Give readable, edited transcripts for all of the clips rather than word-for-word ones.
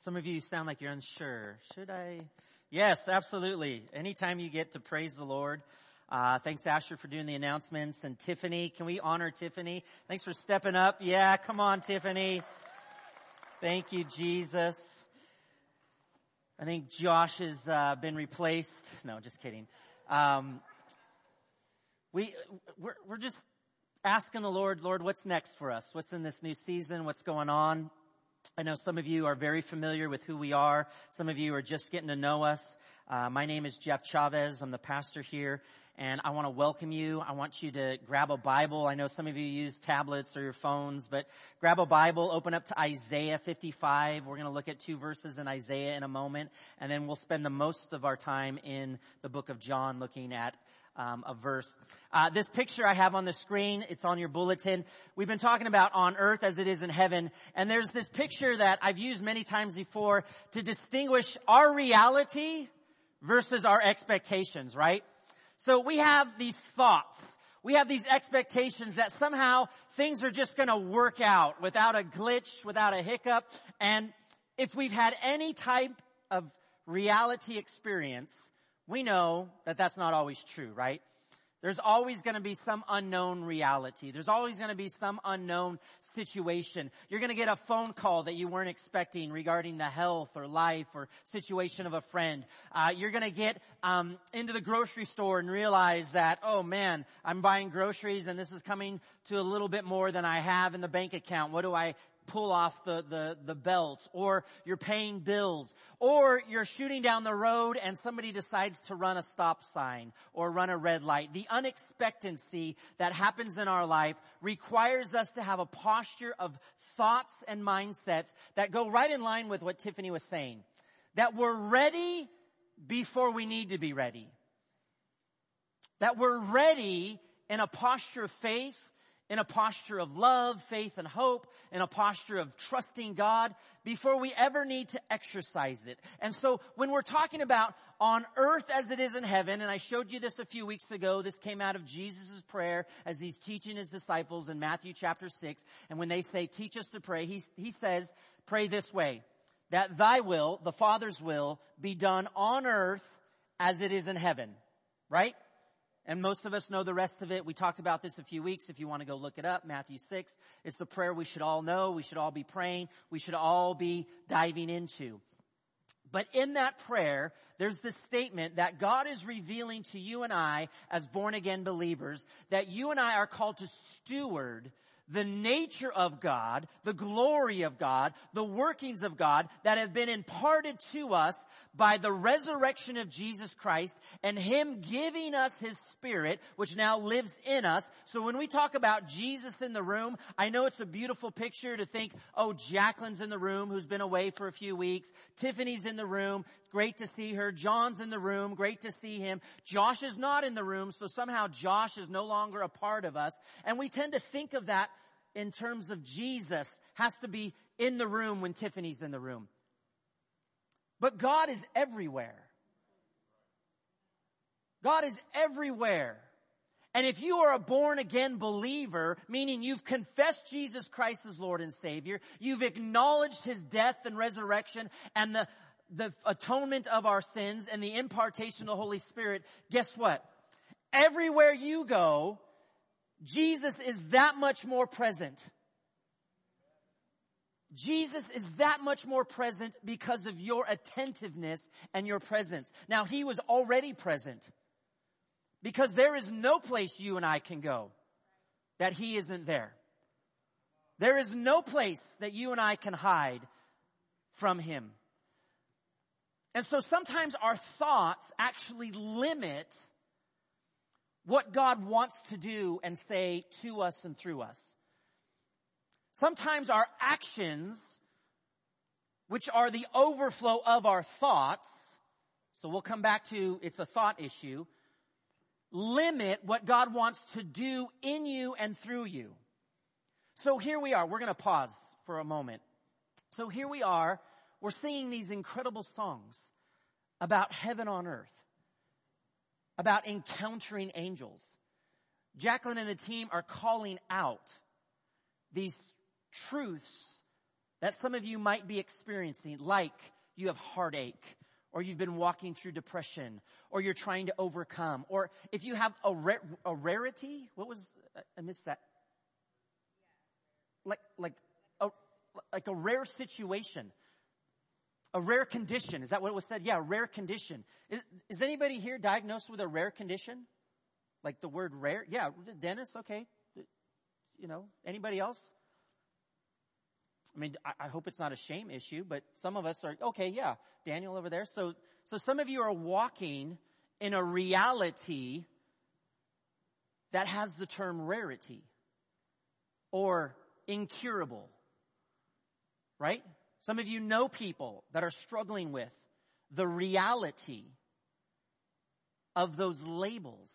Some of you sound like you're unsure. Should I? Yes, absolutely. Anytime you get to praise the Lord. Thanks, Asher, for doing the announcements. And Tiffany, can we honor Tiffany? Thanks for stepping up. Yeah, come on, Tiffany. Thank you, Jesus. I think Josh has been replaced. No, just kidding. We're just asking the Lord, what's next for us? What's in this new season? What's going on? I know some of you are very familiar with who we are. Some of you are just getting to know us. My name is Jeff Chavez. I'm the pastor here, and I want to welcome you. I want you to grab a Bible. I know some of you use tablets or your phones, but grab a Bible, open up to Isaiah 55. We're going to look at 2 verses in Isaiah in a moment, and then we'll spend the most of our time in the book of John looking at a verse. This picture I have on the screen, it's on your bulletin. We've been talking about on earth as it is in heaven. And there's this picture that I've used many times before to distinguish our reality versus our expectations, right? So we have these thoughts. We have these expectations that somehow things are just going to work out without a glitch, without a hiccup. And if we've had any type of reality experience, we know that that's not always true, right? There's always going to be some unknown reality. There's always going to be some unknown situation. You're going to get a phone call that you weren't expecting regarding the health or life or situation of a friend. You're going to get into the grocery store and realize that, oh man, I'm buying groceries and this is coming to a little bit more than I have in the bank account. What do I pull off the belt? Or you're paying bills, or you're shooting down the road and somebody decides to run a stop sign or run a red light. The unexpectancy that happens in our life requires us to have a posture of thoughts and mindsets that go right in line with what Tiffany was saying. That we're ready before we need to be ready. That we're ready in a posture of faith, in a posture of love, faith, and hope, in a posture of trusting God before we ever need to exercise it. And so when we're talking about on earth as it is in heaven, and I showed you this a few weeks ago, this came out of Jesus' prayer as he's teaching his disciples in Matthew chapter 6. And when they say, teach us to pray, he says, pray this way, that thy will, the Father's will, be done on earth as it is in heaven. Right? And most of us know the rest of it. We talked about this a few weeks. If you want to go look it up, Matthew 6. It's the prayer we should all know. We should all be praying. We should all be diving into. But in that prayer, there's this statement that God is revealing to you and I as born-again believers that you and I are called to steward the nature of God, the glory of God, the workings of God that have been imparted to us by the resurrection of Jesus Christ and him giving us his Spirit, which now lives in us. So when we talk about Jesus in the room, I know it's a beautiful picture to think, oh, Jacqueline's in the room who's been away for a few weeks. Tiffany's in the room. Great to see her. John's in the room. Great to see him. Josh is not in the room, so somehow Josh is no longer a part of us. And we tend to think of that in terms of Jesus has to be in the room when Tiffany's in the room. But God is everywhere. God is everywhere. And if you are a born-again believer, meaning you've confessed Jesus Christ as Lord and Savior, you've acknowledged his death and resurrection and the atonement of our sins and the impartation of the Holy Spirit, guess what? Everywhere you go, Jesus is that much more present. Jesus is that much more present because of your attentiveness and your presence. Now, he was already present because there is no place you and I can go that he isn't there. There is no place that you and I can hide from him. And so sometimes our thoughts actually limit what God wants to do and say to us and through us. Sometimes our actions, which are the overflow of our thoughts, so we'll come back to it's a thought issue, limit what God wants to do in you and through you. So here we are. We're going to pause for a moment. So here we are. We're singing these incredible songs about heaven on earth, about encountering angels. Jacqueline and the team are calling out these truths that some of you might be experiencing, like you have heartache, or you've been walking through depression, or you're trying to overcome, or if you have a rarity, I missed that. Like a rare situation, a rare condition. Is that what it was said? Yeah, a rare condition. Is anybody here diagnosed with a rare condition? Like the word rare? Yeah, Dennis, okay. Anybody else? I mean, I hope it's not a shame issue, but some of us are, okay, yeah, Daniel over there. So some of you are walking in a reality that has the term rarity or incurable, right? Some of you know people that are struggling with the reality of those labels.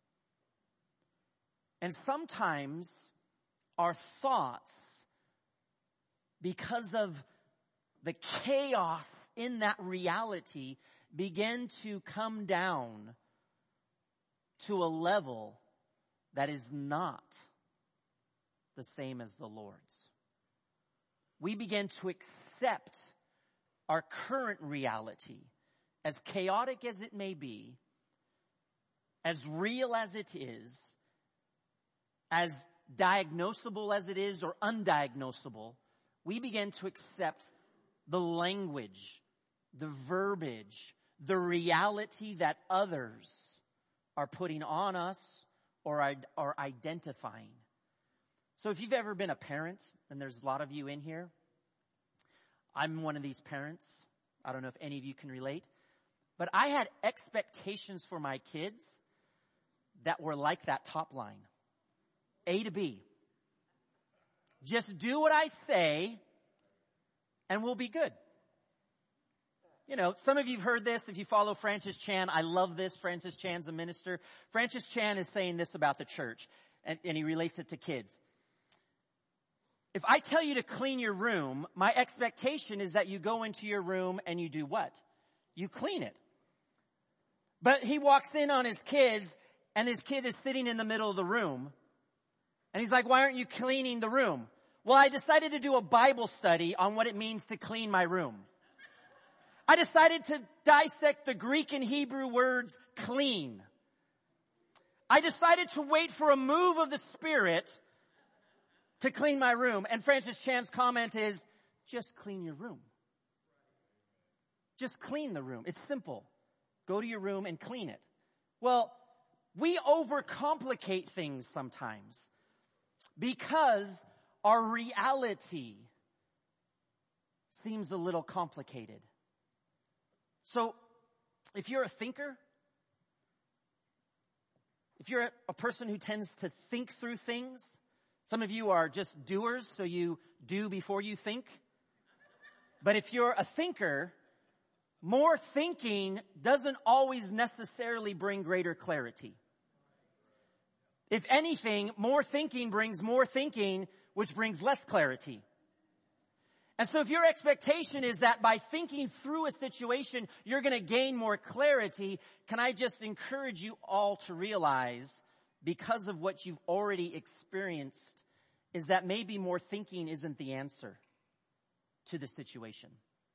And sometimes our thoughts, because of the chaos in that reality, begin to come down to a level that is not the same as the Lord's. We begin to accept our current reality, as chaotic as it may be, as real as it is, as diagnosable as it is or undiagnosable. We begin to accept the language, the verbiage, the reality that others are putting on us or are identifying. So if you've ever been a parent, and there's a lot of you in here, I'm one of these parents. I don't know if any of you can relate, but I had expectations for my kids that were like that top line. A to B. Just do what I say, and we'll be good. Some of you have heard this. If you follow Francis Chan, I love this. Francis Chan's a minister. Francis Chan is saying this about the church, and he relates it to kids. If I tell you to clean your room, my expectation is that you go into your room and you do what? You clean it. But he walks in on his kids, and his kid is sitting in the middle of the room, and he's like, why aren't you cleaning the room? Well, I decided to do a Bible study on what it means to clean my room. I decided to dissect the Greek and Hebrew words clean. I decided to wait for a move of the Spirit to clean my room. And Francis Chan's comment is, just clean your room. Just clean the room. It's simple. Go to your room and clean it. Well, we overcomplicate things sometimes because our reality seems a little complicated. So, if you're a thinker, if you're a person who tends to think through things, some of you are just doers, so you do before you think. But if you're a thinker, more thinking doesn't always necessarily bring greater clarity. If anything, more thinking brings more thinking, which brings less clarity. And so if your expectation is that by thinking through a situation, you're going to gain more clarity, can I just encourage you all to realize, because of what you've already experienced, is that maybe more thinking isn't the answer to the situation.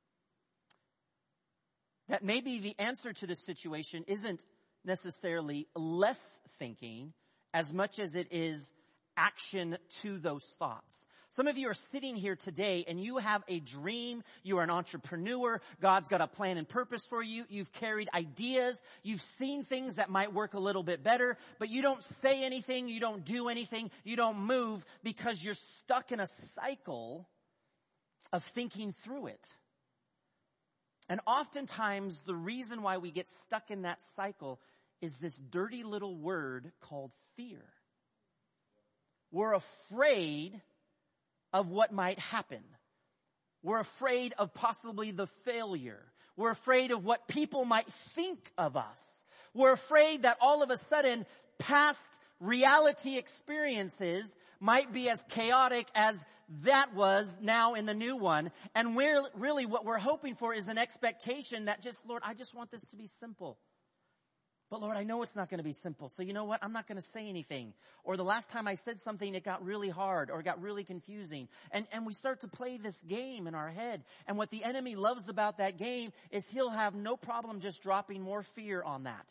That maybe the answer to the situation isn't necessarily less thinking as much as it is action to those thoughts. Some of you are sitting here today and you have a dream. You are an entrepreneur. God's got a plan and purpose for you. You've carried ideas. You've seen things that might work a little bit better, but you don't say anything. You don't do anything. You don't move because you're stuck in a cycle of thinking through it. And oftentimes the reason why we get stuck in that cycle is this dirty little word called fear. We're afraid of what might happen. We're afraid of possibly the failure. We're afraid of what people might think of us. We're afraid that all of a sudden past reality experiences might be as chaotic as that was now in the new one. And really what we're hoping for is an expectation that just, Lord, I just want this to be simple. But Lord, I know it's not going to be simple. So you know what? I'm not going to say anything. Or the last time I said something, it got really hard or it got really confusing. And we start to play this game in our head. And what the enemy loves about that game is he'll have no problem just dropping more fear on that.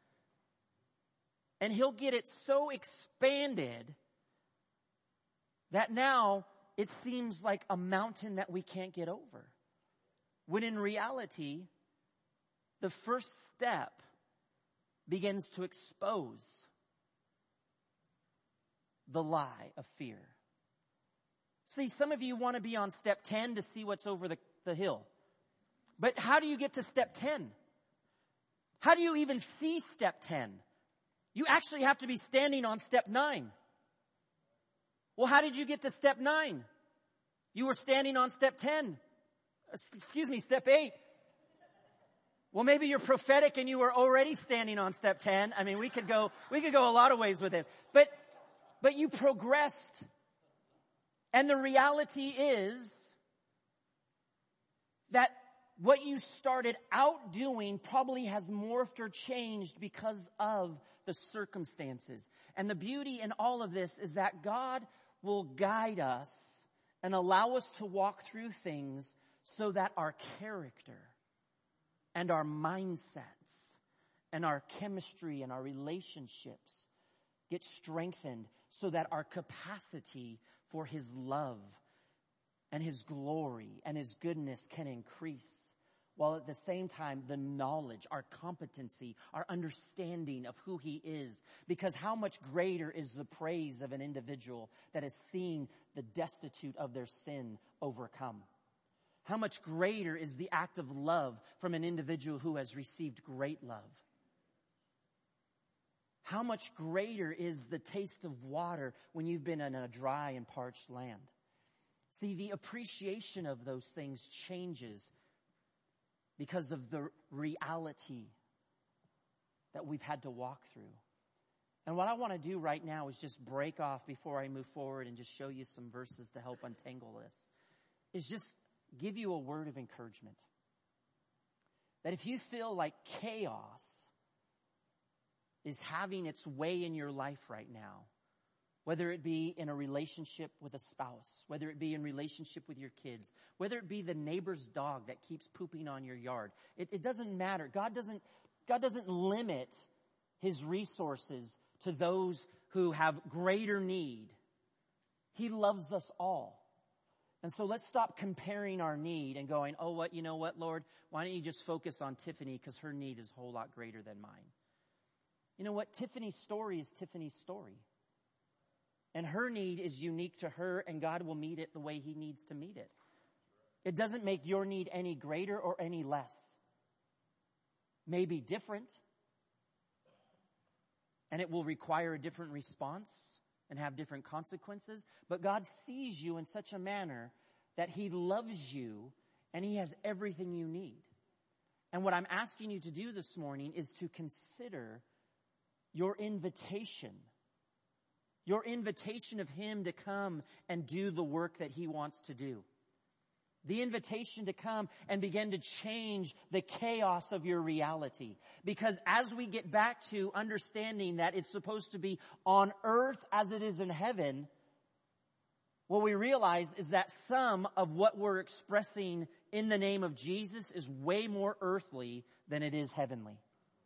And he'll get it so expanded that now it seems like a mountain that we can't get over. When in reality, the first step begins to expose the lie of fear. See, some of you want to be on step 10 to see what's over the hill. But how do you get to step 10? How do you even see step 10? You actually have to be standing on step 9. Well, how did you get to step 9? You were standing on step 10. Step 8. Well, maybe you're prophetic and you were already standing on step 10. I mean, we could go a lot of ways with this. But you progressed. And the reality is that what you started out doing probably has morphed or changed because of the circumstances. And the beauty in all of this is that God will guide us and allow us to walk through things so that our character and our mindsets and our chemistry and our relationships get strengthened so that our capacity for His love and His glory and His goodness can increase. While at the same time, the knowledge, our competency, our understanding of who He is. Because how much greater is the praise of an individual that has seen the destitute of their sin overcome? How much greater is the act of love from an individual who has received great love? How much greater is the taste of water when you've been in a dry and parched land? See, the appreciation of those things changes because of the reality that we've had to walk through. And what I want to do right now is just break off before I move forward and just show you some verses to help untangle this. Is just give you a word of encouragement. That if you feel like chaos is having its way in your life right now, whether it be in a relationship with a spouse, whether it be in relationship with your kids, whether it be the neighbor's dog that keeps pooping on your yard, it doesn't matter. God doesn't limit His resources to those who have greater need. He loves us all. And so let's stop comparing our need and going, oh, you know what, Lord? Why don't you just focus on Tiffany because her need is a whole lot greater than mine. You know what? Tiffany's story is Tiffany's story. And her need is unique to her, and God will meet it the way He needs to meet it. It doesn't make your need any greater or any less. Maybe different. And it will require a different response and have different consequences. But God sees you in such a manner that He loves you and He has everything you need. And what I'm asking you to do this morning is to consider your invitation of Him to come and do the work that He wants to do. The invitation to come and begin to change the chaos of your reality. Because as we get back to understanding that it's supposed to be on earth as it is in heaven, what we realize is that some of what we're expressing in the name of Jesus is way more earthly than it is heavenly.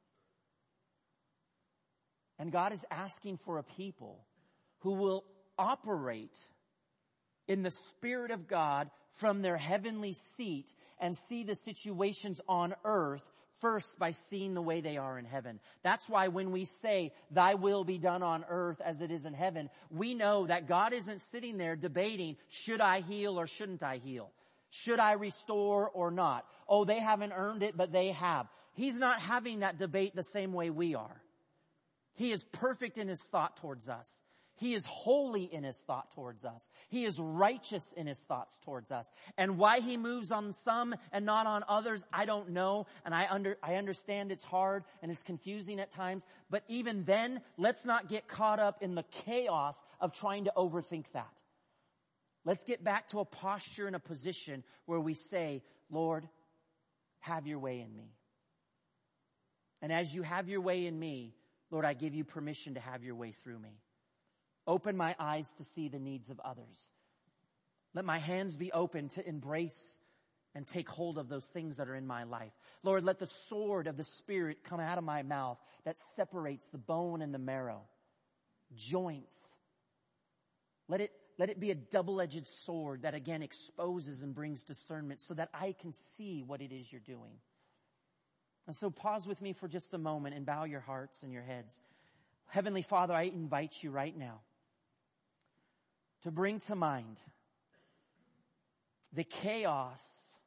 And God is asking for a people who will operate in the Spirit of God from their heavenly seat and see the situations on earth first by seeing the way they are in heaven. That's why when we say, thy will be done on earth as it is in heaven, we know that God isn't sitting there debating, should I heal or shouldn't I heal? Should I restore or not? Oh, they haven't earned it, but they have. He's not having that debate the same way we are. He is perfect in His thought towards us. He is holy in His thought towards us. He is righteous in His thoughts towards us. And why He moves on some and not on others, I don't know. And I understand it's hard and it's confusing at times. But even then, let's not get caught up in the chaos of trying to overthink that. Let's get back to a posture and a position where we say, Lord, have your way in me. And as you have your way in me, Lord, I give you permission to have your way through me. Open my eyes to see the needs of others. Let my hands be open to embrace and take hold of those things that are in my life. Lord, let the sword of the Spirit come out of my mouth that separates the bone and the marrow, joints. Let it be a double-edged sword that again exposes and brings discernment so that I can see what it is you're doing. And so pause with me for just a moment and bow your hearts and your heads. Heavenly Father, I invite you right now to bring to mind the chaos,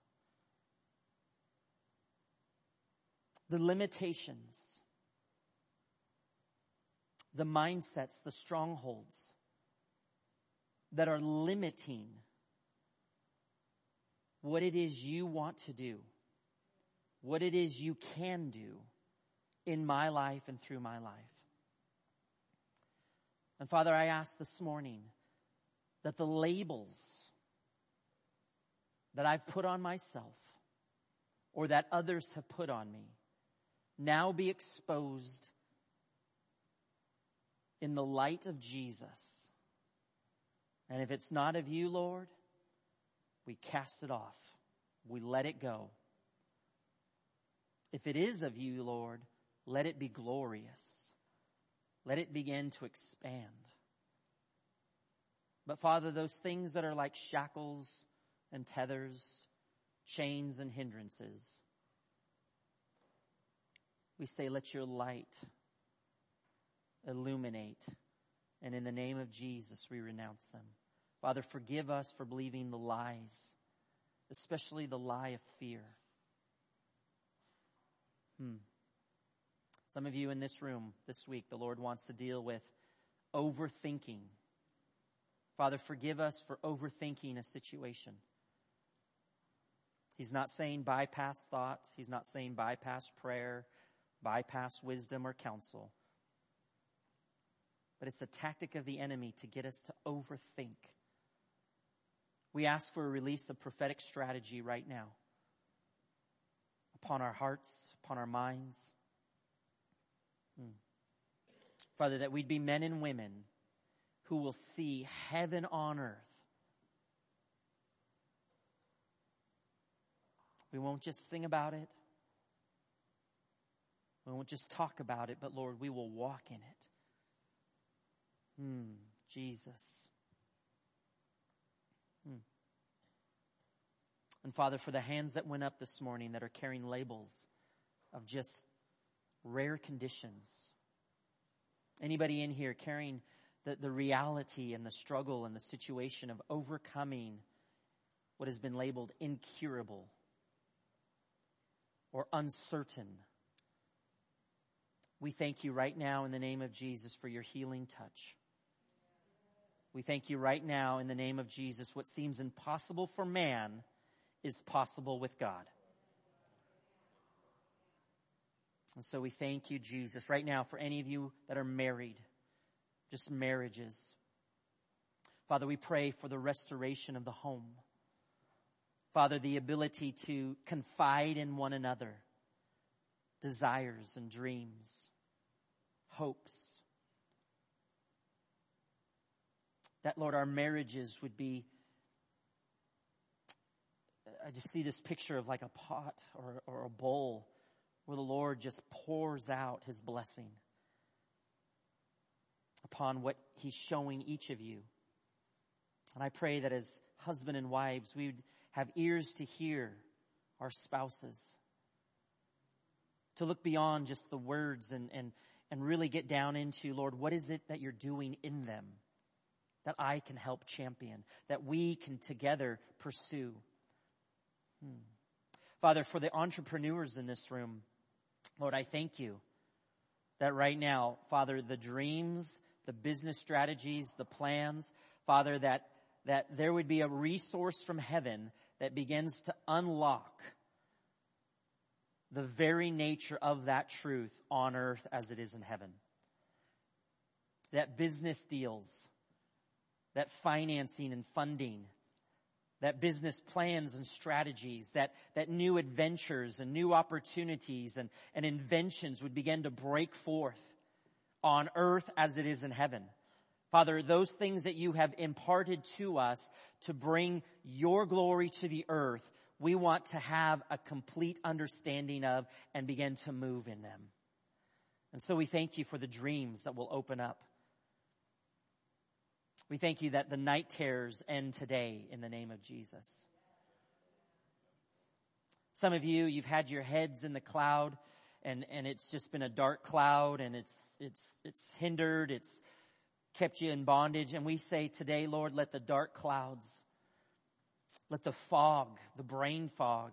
the limitations, the mindsets, the strongholds that are limiting what it is you want to do, what it is you can do in my life and through my life. And Father, I ask this morning that the labels that I've put on myself or that others have put on me now be exposed in the light of Jesus. And if it's not of you, Lord, we cast it off. We let it go. If it is of you, Lord, let it be glorious. Let it begin to expand. But Father, those things that are like shackles and tethers, chains and hindrances, we say, let your light illuminate. And in the name of Jesus, we renounce them. Father, forgive us for believing the lies, especially the lie of fear. Some of you in this room this week, the Lord wants to deal with overthinking. Father, forgive us for overthinking a situation. He's not saying bypass thoughts. He's not saying bypass prayer, bypass wisdom or counsel. But it's a tactic of the enemy to get us to overthink. We ask for a release of prophetic strategy right now upon our hearts, upon our minds. Father, that we'd be men and women who will see heaven on earth. We won't just sing about it. We won't just talk about it, but Lord, we will walk in it. Jesus. And Father, for the hands that went up this morning that are carrying labels of just rare conditions. Anybody in here carrying the reality and the struggle and the situation of overcoming what has been labeled incurable or uncertain. We thank you right now in the name of Jesus for your healing touch. We thank you right now in the name of Jesus. What seems impossible for man is possible with God. And so we thank you, Jesus, right now for any of you that are married, just marriages. Father, we pray for the restoration of the home. Father, the ability to confide in one another, desires and dreams, hopes. That, Lord, our marriages would be, I just see this picture of like a pot or a bowl where the Lord just pours out his blessing upon what he's showing each of you. And I pray that as husband and wives, we would have ears to hear our spouses, to look beyond just the words and really get down into, Lord, what is it that you're doing in them that I can help champion, that we can together pursue. Father, for the entrepreneurs in this room, Lord, I thank you that right now, Father, the dreams, the business strategies, the plans, Father, that there would be a resource from heaven that begins to unlock the very nature of that truth on earth as it is in heaven. That business deals, that financing and funding, that business plans and strategies, that new adventures and new opportunities and inventions would begin to break forth on earth as it is in heaven. Father, those things that you have imparted to us to bring your glory to the earth, we want to have a complete understanding of and begin to move in them. And so we thank you for the dreams that will open up. We thank you that the night terrors end today in the name of Jesus. Some of you, you've had your heads in the cloud and it's just been a dark cloud and it's hindered, it's kept you in bondage. And we say today, Lord, let the dark clouds, let the fog, the brain fog,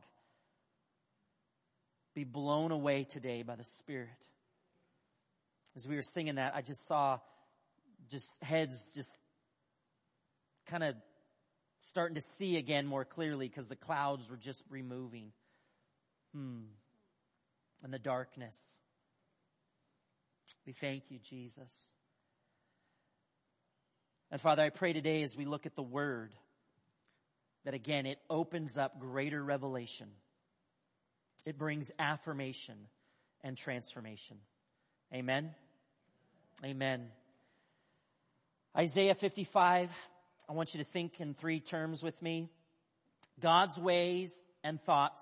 be blown away today by the Spirit. As we were singing that, I just saw heads kind of starting to see again more clearly because the clouds were just removing. And the darkness. We thank you, Jesus. And Father, I pray today as we look at the Word, that again, it opens up greater revelation. It brings affirmation and transformation. Amen. Amen. Isaiah 55, I want you to think in 3 terms with me. God's ways and thoughts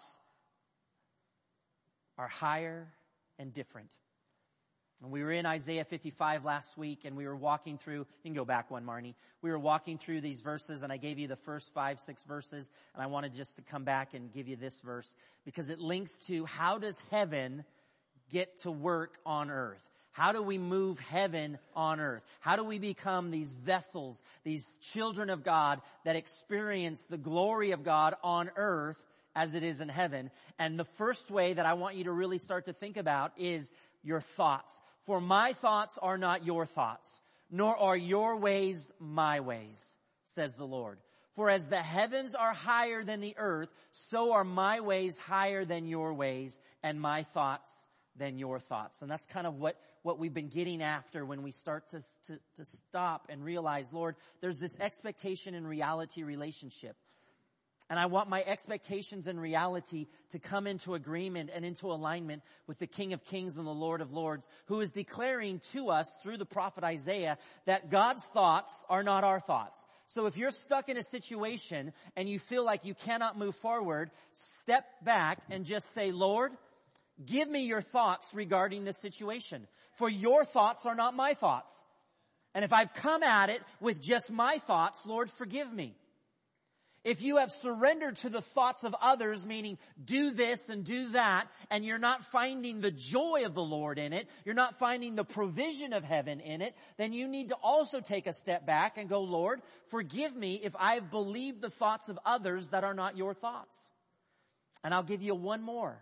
are higher and different. And we were in Isaiah 55 last week and we were walking through, you can go back one, Marnie. We were walking through these verses and I gave you the first 5, 6 verses and I wanted just to come back and give you this verse because it links to how does heaven get to work on earth? How do we move heaven on earth? How do we become these vessels, these children of God that experience the glory of God on earth as it is in heaven? And the first way that I want you to really start to think about is your thoughts. For my thoughts are not your thoughts, nor are your ways my ways, says the Lord. For as the heavens are higher than the earth, so are my ways higher than your ways, and my thoughts than your thoughts. And that's kind of what we've been getting after when we start to stop and realize, Lord, there's this expectation and reality relationship. And I want my expectations and reality to come into agreement and into alignment with the King of Kings and the Lord of Lords, who is declaring to us through the prophet Isaiah that God's thoughts are not our thoughts. So if you're stuck in a situation and you feel like you cannot move forward, step back and just say, Lord, give me your thoughts regarding this situation. For your thoughts are not my thoughts. And if I've come at it with just my thoughts, Lord, forgive me. If you have surrendered to the thoughts of others, meaning do this and do that, and you're not finding the joy of the Lord in it, you're not finding the provision of heaven in it, then you need to also take a step back and go, Lord, forgive me if I've believed the thoughts of others that are not your thoughts. And I'll give you one more.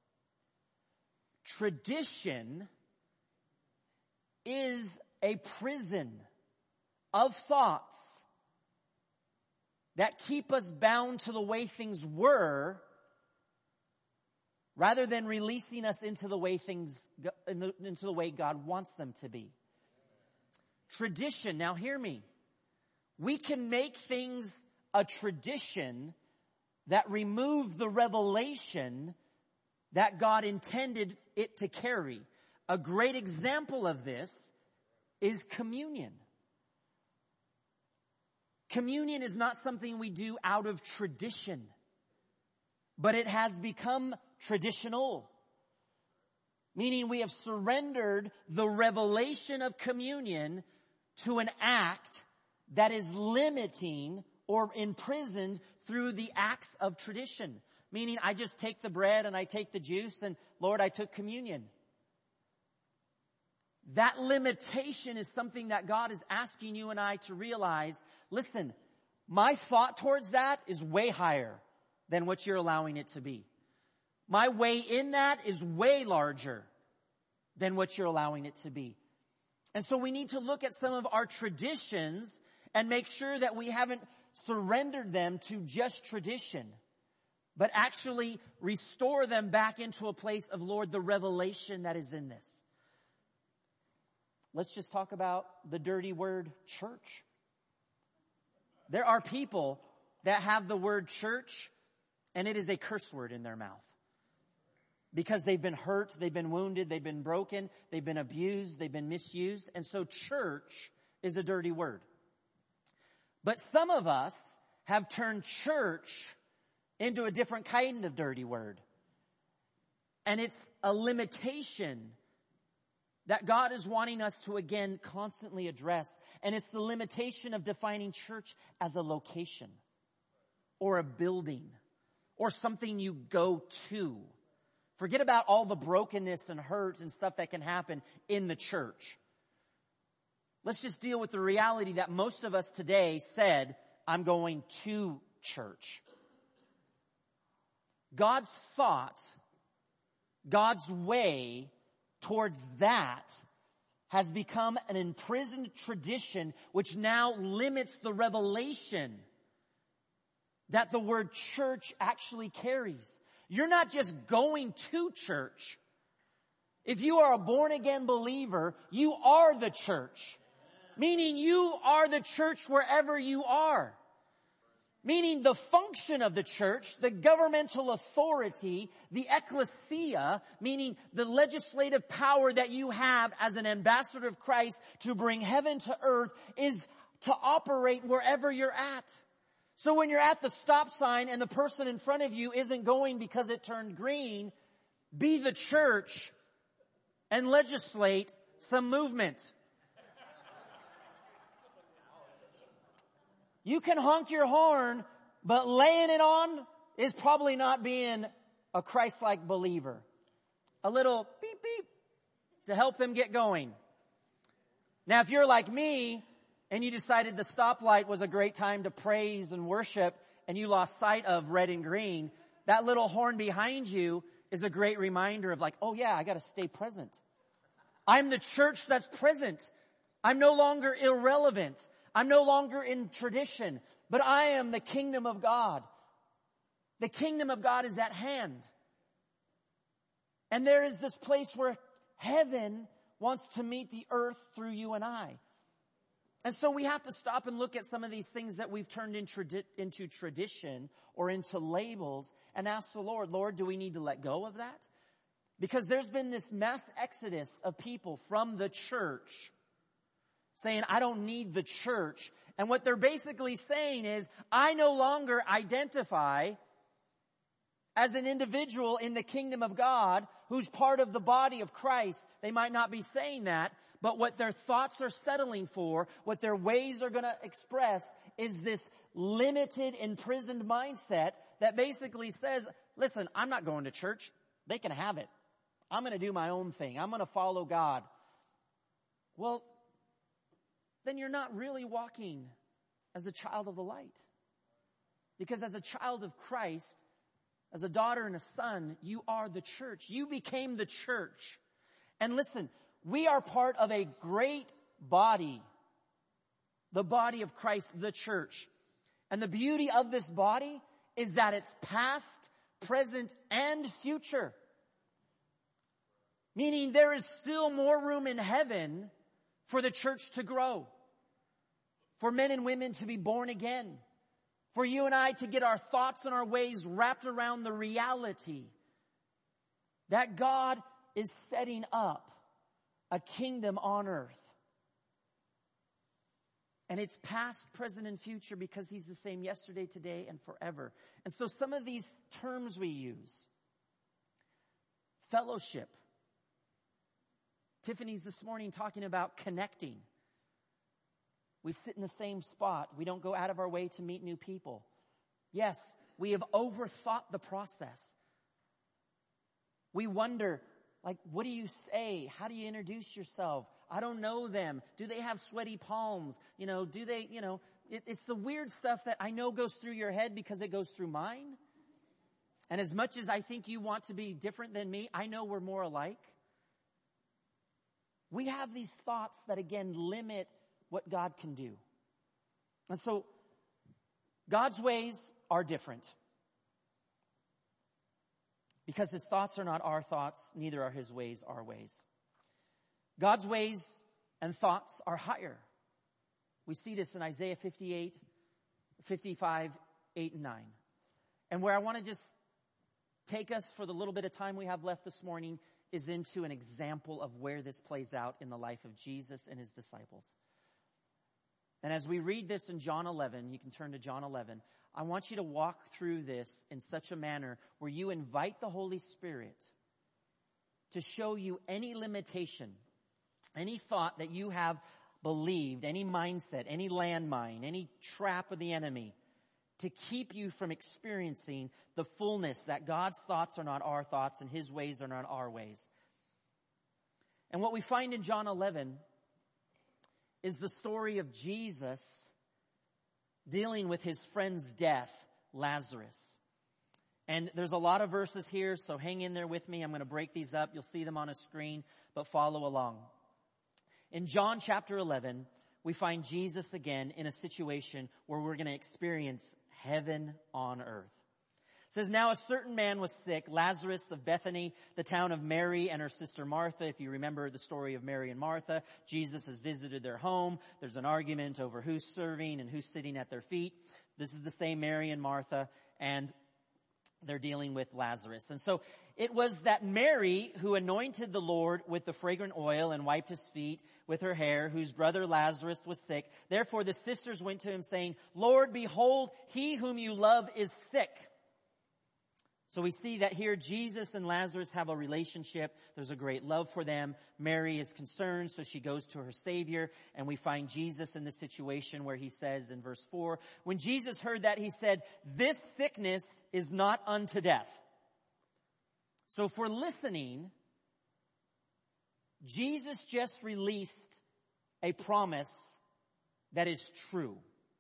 Tradition is a prison of thoughts that keep us bound to the way things were rather than releasing us into the way into the way God wants them to be. Tradition, now hear me. We can make things a tradition that remove the revelation that God intended it to carry. A great example of this is communion. Communion is not something we do out of tradition, but it has become traditional. Meaning we have surrendered the revelation of communion to an act that is limiting or imprisoned through the acts of tradition. Meaning I just take the bread and I take the juice and Lord, I took communion. That limitation is something that God is asking you and I to realize. Listen, my thought towards that is way higher than what you're allowing it to be. My way in that is way larger than what you're allowing it to be. And so we need to look at some of our traditions and make sure that we haven't surrendered them to just tradition, but actually restore them back into a place of, Lord, the revelation that is in this. Let's just talk about the dirty word church. There are people that have the word church, and it is a curse word in their mouth. Because they've been hurt, they've been wounded, they've been broken, they've been abused, they've been misused. And so church is a dirty word. But some of us have turned church into a different kind of dirty word. And it's a limitation that God is wanting us to again constantly address. And it's the limitation of defining church as a location or a building or something you go to. Forget about all the brokenness and hurt and stuff that can happen in the church. Let's just deal with the reality that most of us today said, I'm going to church. God's thought, God's way towards that has become an imprisoned tradition which now limits the revelation that the word church actually carries. You're not just going to church. If you are a born-again believer, you are the church. Meaning you are the church wherever you are. Meaning the function of the church, the governmental authority, the ecclesia, meaning the legislative power that you have as an ambassador of Christ to bring heaven to earth, is to operate wherever you're at. So when you're at the stop sign and the person in front of you isn't going because it turned green, be the church and legislate some movement. You can honk your horn, but laying it on is probably not being a Christ-like believer. A little beep beep to help them get going. Now if you're like me, and you decided the stoplight was a great time to praise and worship, and you lost sight of red and green, that little horn behind you is a great reminder of like, oh yeah, I got to stay present. I'm the church that's present. I'm no longer irrelevant. I'm no longer in tradition, but I am the kingdom of God. The kingdom of God is at hand. And there is this place where heaven wants to meet the earth through you and I. And so we have to stop and look at some of these things that we've turned into tradition or into labels and ask the Lord, Lord, do we need to let go of that? Because there's been this mass exodus of people from the church saying, I don't need the church. And what they're basically saying is, I no longer identify as an individual in the kingdom of God who's part of the body of Christ. They might not be saying that, but what their thoughts are settling for, what their ways are going to express is this limited, imprisoned mindset that basically says, listen, I'm not going to church. They can have it. I'm going to do my own thing. I'm going to follow God. Well, then you're not really walking as a child of the light. Because as a child of Christ, as a daughter and a son, you are the church. You became the church. And listen, we are part of a great body. The body of Christ, the church. And the beauty of this body is that it's past, present, and future. Meaning there is still more room in heaven for the church to grow. For men and women to be born again. For you and I to get our thoughts and our ways wrapped around the reality that God is setting up a kingdom on earth. And it's past, present, and future because He's the same yesterday, today, and forever. And so some of these terms we use. Fellowship. Tiffany's this morning talking about connecting. We sit in the same spot. We don't go out of our way to meet new people. Yes, we have overthought the process. We wonder, like, what do you say? How do you introduce yourself? I don't know them. Do they have sweaty palms? Do they, it's the weird stuff that I know goes through your head because it goes through mine. And as much as I think you want to be different than me, I know we're more alike. We have these thoughts that, again, limit what God can do. And so, God's ways are different. Because His thoughts are not our thoughts, neither are His ways our ways. God's ways and thoughts are higher. We see this in Isaiah 58, 55, 8 and 9. And where I want to just take us for the little bit of time we have left this morning is into an example of where this plays out in the life of Jesus and his disciples. And as we read this in John 11, you can turn to John 11, I want you to walk through this in such a manner where you invite the Holy Spirit to show you any limitation, any thought that you have believed, any mindset, any landmine, any trap of the enemy, to keep you from experiencing the fullness that God's thoughts are not our thoughts and his ways are not our ways. And what we find in John 11 is the story of Jesus dealing with his friend's death, Lazarus. And there's a lot of verses here, so hang in there with me. I'm going to break these up. You'll see them on a screen, but follow along. In John chapter 11, we find Jesus again in a situation where we're going to experience heaven on earth. It says, now a certain man was sick, Lazarus of Bethany, the town of Mary and her sister Martha. If you remember the story of Mary and Martha, Jesus has visited their home. There's an argument over who's serving and who's sitting at their feet. This is the same Mary and Martha, and they're dealing with Lazarus. And so it was that Mary who anointed the Lord with the fragrant oil and wiped his feet with her hair, whose brother Lazarus was sick. Therefore the sisters went to him saying, Lord, behold, he whom you love is sick. So we see that here Jesus and Lazarus have a relationship. There's a great love for them. Mary is concerned, so she goes to her Savior. And we find Jesus in this situation where he says in verse 4, when Jesus heard that, he said, this sickness is not unto death. So if we're listening, Jesus just released a promise that is true.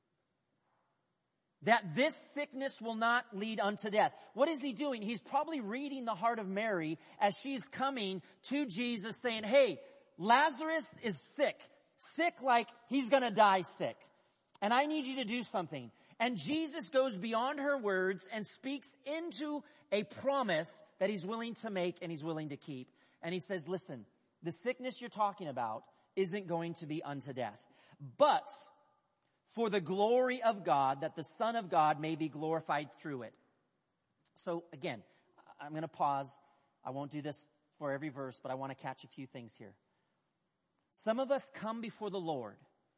That this sickness will not lead unto death. What is he doing? He's probably reading the heart of Mary as she's coming to Jesus saying, hey, Lazarus is sick. Sick like he's going to die sick. And I need you to do something. And Jesus goes beyond her words and speaks into a promise that he's willing to make and he's willing to keep. And he says, listen, the sickness you're talking about isn't going to be unto death. But for the glory of God, that the Son of God may be glorified through it. So again, I'm going to pause. I won't do this for every verse, but I want to catch a few things here. Some of us come before the Lord,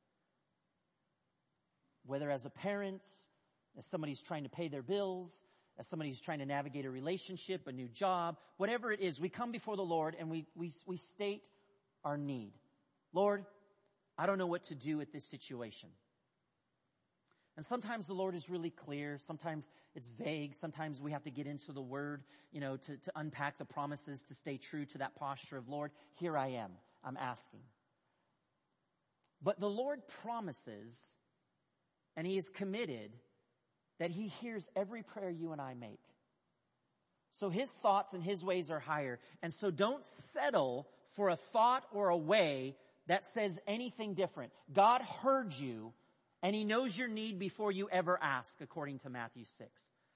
whether as a parent, as somebody who's trying to pay their bills, as somebody who's trying to navigate a relationship, a new job, whatever it is, we come before the Lord and we state our need. Lord, I don't know what to do with this situation. And sometimes the Lord is really clear. Sometimes it's vague. Sometimes we have to get into the Word, to unpack the promises, to stay true to that posture of, Lord, here I am. I'm asking. But the Lord promises, and he is committed, that he hears every prayer you and I make. So his thoughts and his ways are higher. And so don't settle for a thought or a way that says anything different. God heard you. And he knows your need before you ever ask, according to Matthew 6.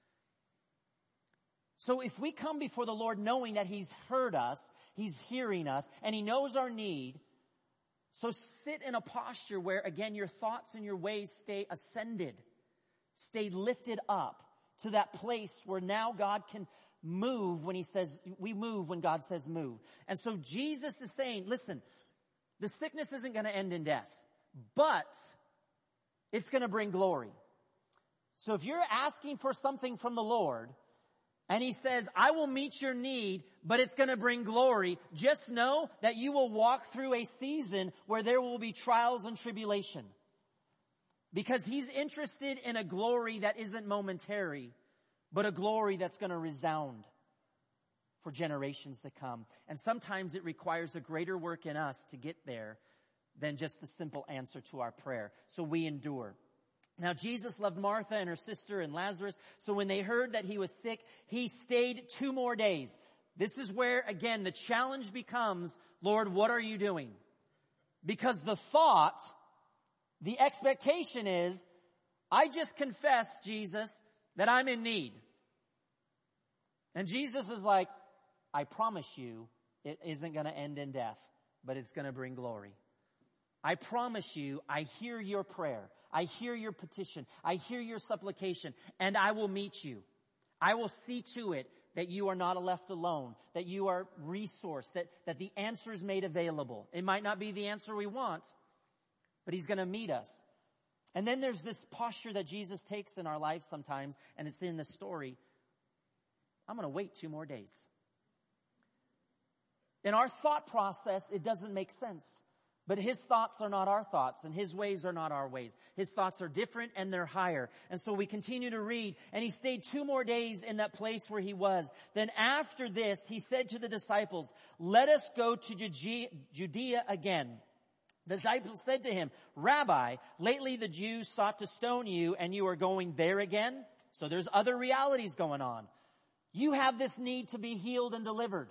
So if we come before the Lord knowing that he's heard us, he's hearing us, and he knows our need, so sit in a posture where, again, your thoughts and your ways stay ascended, stay lifted up to that place where now God can move when he says, we move when God says move. And so Jesus is saying, listen, the sickness isn't going to end in death, but it's going to bring glory. So if you're asking for something from the Lord and he says, I will meet your need, but it's going to bring glory, just know that you will walk through a season where there will be trials and tribulation. Because he's interested in a glory that isn't momentary, but a glory that's going to resound for generations to come. And sometimes it requires a greater work in us to get there than just the simple answer to our prayer. So we endure. Now Jesus loved Martha and her sister and Lazarus. So when they heard that he was sick, he stayed 2 more days. This is where, again, the challenge becomes, Lord, what are you doing? Because the thought, the expectation is, I just confessed, Jesus, that I'm in need. And Jesus is like, I promise you, it isn't going to end in death, but it's going to bring glory. I promise you, I hear your prayer. I hear your petition. I hear your supplication, and I will meet you. I will see to it that you are not left alone, that you are resourced, that the answer is made available. It might not be the answer we want, but he's going to meet us. And then there's this posture that Jesus takes in our lives sometimes, and it's in the story. I'm going to wait 2 more days. In our thought process, it doesn't make sense. But his thoughts are not our thoughts, and his ways are not our ways. His thoughts are different, and they're higher. And so we continue to read, and he stayed 2 more days in that place where he was. Then after this, he said to the disciples, let us go to Judea again. The disciples said to him, Rabbi, lately the Jews sought to stone you, and you are going there again? So there's other realities going on. You have this need to be healed and delivered.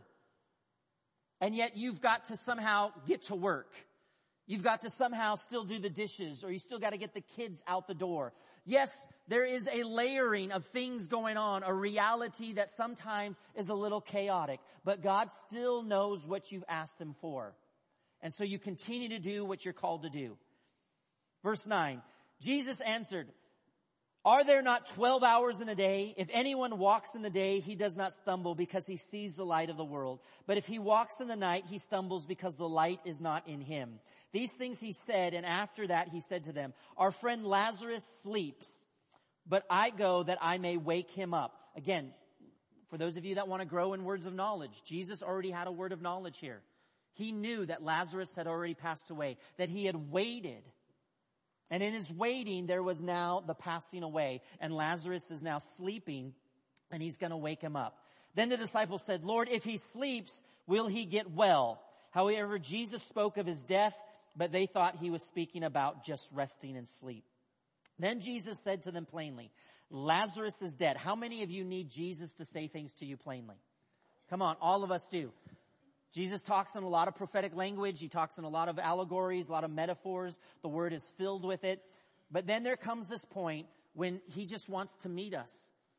And yet you've got to somehow get to work. You've got to somehow still do the dishes, or you still got to get the kids out the door. Yes, there is a layering of things going on, a reality that sometimes is a little chaotic, but God still knows what you've asked him for. And so you continue to do what you're called to do. Verse 9, Jesus answered, are there not 12 hours in a day? If anyone walks in the day, he does not stumble because he sees the light of the world. But if he walks in the night, he stumbles because the light is not in him. These things he said, and after that he said to them, our friend Lazarus sleeps, but I go that I may wake him up. Again, for those of you that want to grow in words of knowledge, Jesus already had a word of knowledge here. He knew that Lazarus had already passed away, that he had waited. And in his waiting, there was now the passing away. And Lazarus is now sleeping, and he's going to wake him up. Then the disciples said, Lord, if he sleeps, will he get well? However, Jesus spoke of his death, but they thought he was speaking about just resting and sleep. Then Jesus said to them plainly, Lazarus is dead. How many of you need Jesus to say things to you plainly? Come on, all of us do. Jesus talks in a lot of prophetic language. He talks in a lot of allegories, a lot of metaphors. The word is filled with it. But then there comes this point when he just wants to meet us.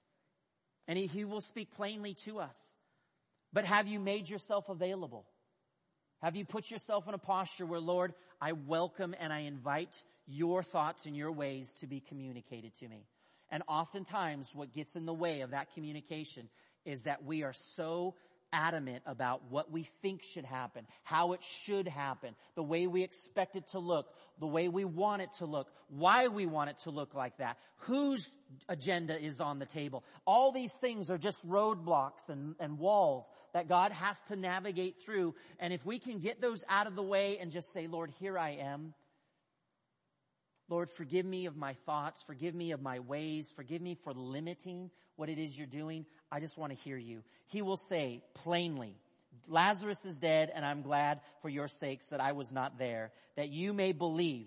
And he will speak plainly to us. But have you made yourself available? Have you put yourself in a posture where, Lord, I welcome and I invite your thoughts and your ways to be communicated to me? And oftentimes what gets in the way of that communication is that we are so adamant about what we think should happen, how it should happen, the way we expect it to look, the way we want it to look, why we want it to look like that, whose agenda is on the table. All these things are just roadblocks and walls that God has to navigate through. And if we can get those out of the way and just say, Lord, here I am. Lord, forgive me of my thoughts. Forgive me of my ways. Forgive me for limiting what it is you're doing. I just want to hear you. He will say plainly, Lazarus is dead, and I'm glad for your sakes that I was not there, that you may believe.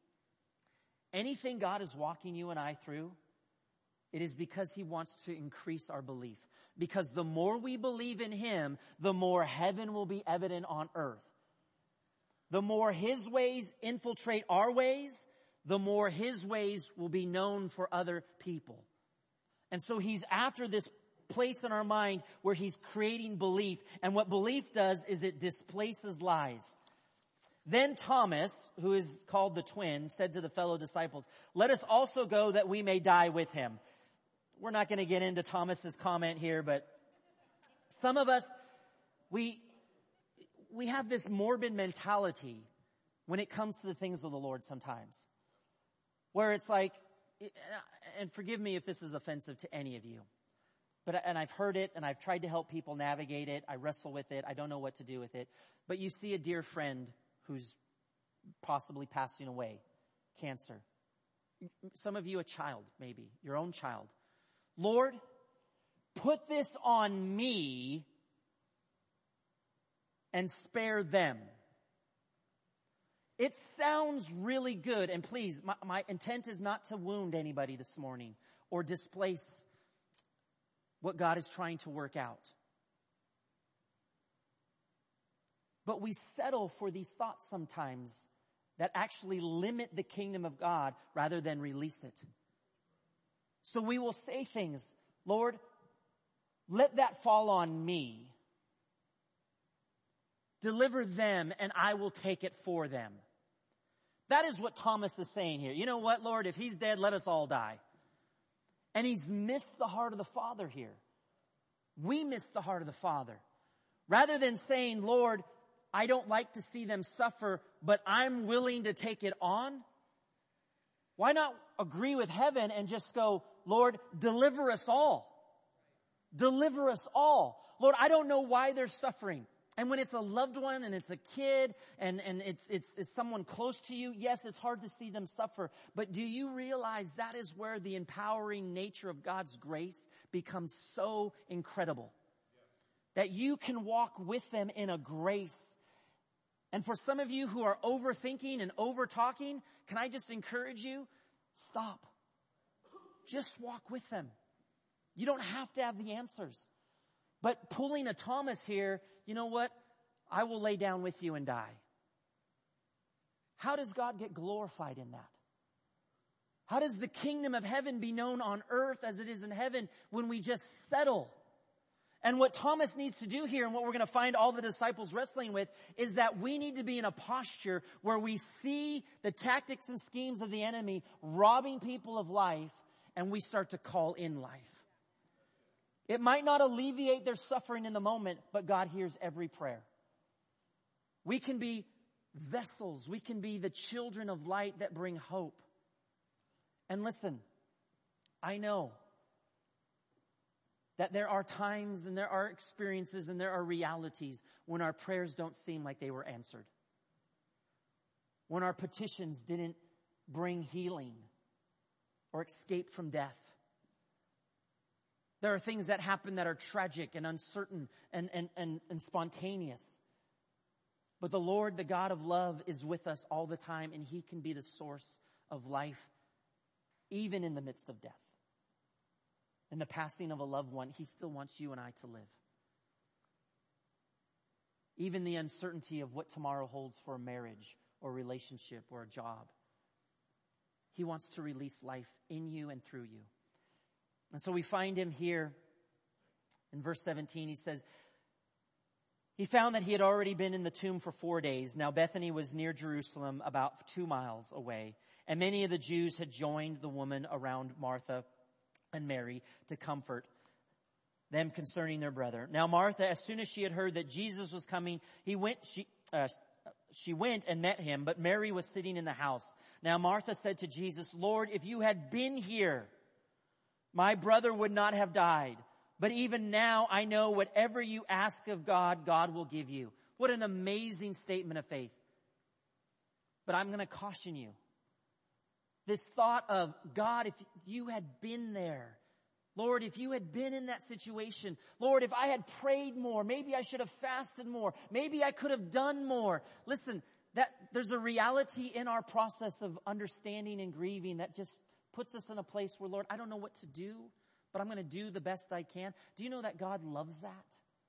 Anything God is walking you and I through, it is because he wants to increase our belief. Because the more we believe in him, the more heaven will be evident on earth. The more his ways infiltrate our ways, the more his ways will be known for other people. And so he's after this place in our mind where he's creating belief. And what belief does is it displaces lies. Then Thomas, who is called the twin, said to the fellow disciples, let us also go that we may die with him. We're not going to get into Thomas's comment here, but some of us, we have this morbid mentality when it comes to the things of the Lord sometimes. Where it's like, and forgive me if this is offensive to any of you, and I've heard it and I've tried to help people navigate it. I wrestle with it. I don't know what to do with it. But you see a dear friend who's possibly passing away, cancer. Some of you a child, maybe, your own child. Lord, put this on me and spare them. It sounds really good, and please, my intent is not to wound anybody this morning or displace what God is trying to work out. But we settle for these thoughts sometimes that actually limit the kingdom of God rather than release it. So we will say things, Lord, let that fall on me. Deliver them, and I will take it for them. That is what Thomas is saying here. You know what, Lord? If he's dead, let us all die. And he's missed the heart of the Father here. We miss the heart of the Father. Rather than saying, Lord, I don't like to see them suffer, but I'm willing to take it on. Why not agree with heaven and just go, Lord, deliver us all. Deliver us all. Lord, I don't know why they're suffering. And when it's a loved one and it's a kid and it's someone close to you, yes, it's hard to see them suffer. But do you realize that is where the empowering nature of God's grace becomes so incredible? That you can walk with them in a grace. And for some of you who are overthinking and over-talking, can I just encourage you? Stop. Just walk with them. You don't have to have the answers. But pulling a Thomas here, you know what? I will lay down with you and die. How does God get glorified in that? How does the kingdom of heaven be known on earth as it is in heaven when we just settle? And what Thomas needs to do here, and what we're going to find all the disciples wrestling with, is that we need to be in a posture where we see the tactics and schemes of the enemy robbing people of life, and we start to call in life. It might not alleviate their suffering in the moment, but God hears every prayer. We can be vessels. We can be the children of light that bring hope. And listen, I know that there are times and there are experiences and there are realities when our prayers don't seem like they were answered. When our petitions didn't bring healing or escape from death. There are things that happen that are tragic and uncertain and spontaneous. But the Lord, the God of love, is with us all the time, and He can be the source of life, even in the midst of death. In the passing of a loved one, He still wants you and I to live. Even the uncertainty of what tomorrow holds for a marriage or relationship or a job. He wants to release life in you and through you. And so we find Him here in verse 17. He says, he found that He had already been in the tomb for 4 days. Now Bethany was near Jerusalem, about 2 miles away. And many of the Jews had joined the woman around Martha and Mary to comfort them concerning their brother. Now Martha, as soon as she had heard that Jesus was coming, she went and met Him, but Mary was sitting in the house. Now Martha said to Jesus, Lord, if you had been here, my brother would not have died. But even now I know whatever you ask of God, God will give you. What an amazing statement of faith. But I'm going to caution you. This thought of, God, if you had been there, Lord, if you had been in that situation, Lord, if I had prayed more, maybe I should have fasted more, maybe I could have done more. Listen, that there's a reality in our process of understanding and grieving that just puts us in a place where, Lord, I don't know what to do, but I'm going to do the best I can. Do you know that God loves that?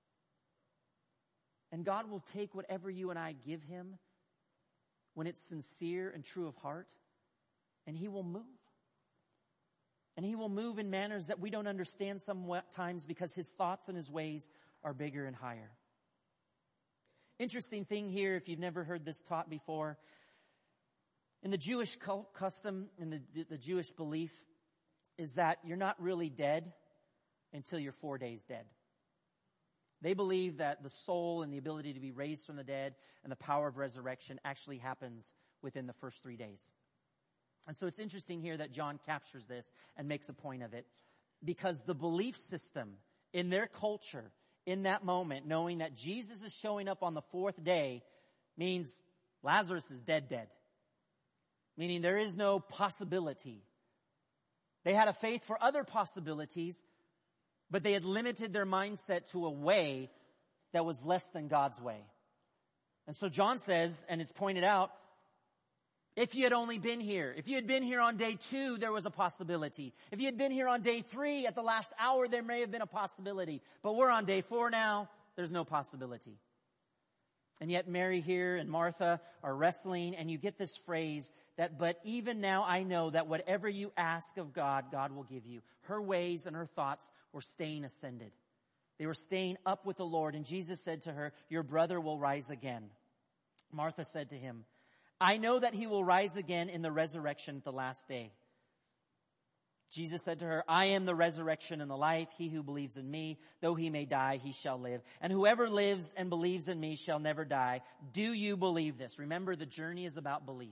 And God will take whatever you and I give Him when it's sincere and true of heart, and He will move. And He will move in manners that we don't understand sometimes because His thoughts and His ways are bigger and higher. Interesting thing here, if you've never heard this taught before, in the Jewish custom, in the Jewish belief, is that you're not really dead until you're 4 days dead. They believe that the soul and the ability to be raised from the dead and the power of resurrection actually happens within the first 3 days. And so it's interesting here that John captures this and makes a point of it, because the belief system in their culture in that moment, knowing that Jesus is showing up on the 4th day, means Lazarus is dead. Meaning there is no possibility. They had a faith for other possibilities, but they had limited their mindset to a way that was less than God's way. And so John says, and it's pointed out, if you had only been here, if you had been here on day 2, there was a possibility. If you had been here on day 3, at the last hour, there may have been a possibility. But we're on day 4 now, there's no possibility. And yet Mary here and Martha are wrestling, and you get this phrase that, but even now I know that whatever you ask of God, God will give you. Her ways and her thoughts were staying ascended. They were staying up with the Lord. And Jesus said to her, your brother will rise again. Martha said to Him, I know that he will rise again in the resurrection at the last day. Jesus said to her, I am the resurrection and the life. He who believes in me, though he may die, he shall live. And whoever lives and believes in me shall never die. Do you believe this? Remember, the journey is about belief.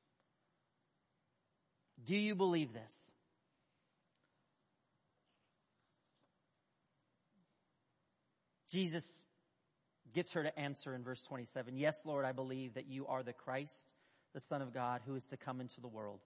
Do you believe this? Jesus gets her to answer in verse 27. Yes, Lord, I believe that you are the Christ, the Son of God, who is to come into the world.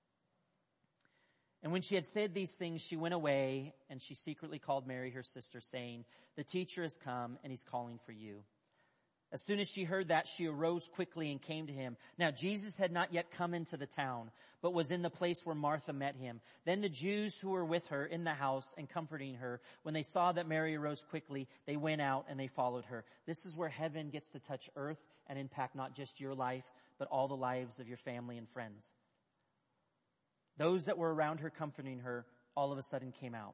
And when she had said these things, she went away, and she secretly called Mary, her sister, saying, the teacher has come, and he's calling for you. As soon as she heard that, she arose quickly and came to him. Now, Jesus had not yet come into the town, but was in the place where Martha met him. Then the Jews who were with her in the house and comforting her, when they saw that Mary arose quickly, they went out and they followed her. This is where heaven gets to touch earth and impact not just your life, but all the lives of your family and friends. Those that were around her comforting her all of a sudden came out.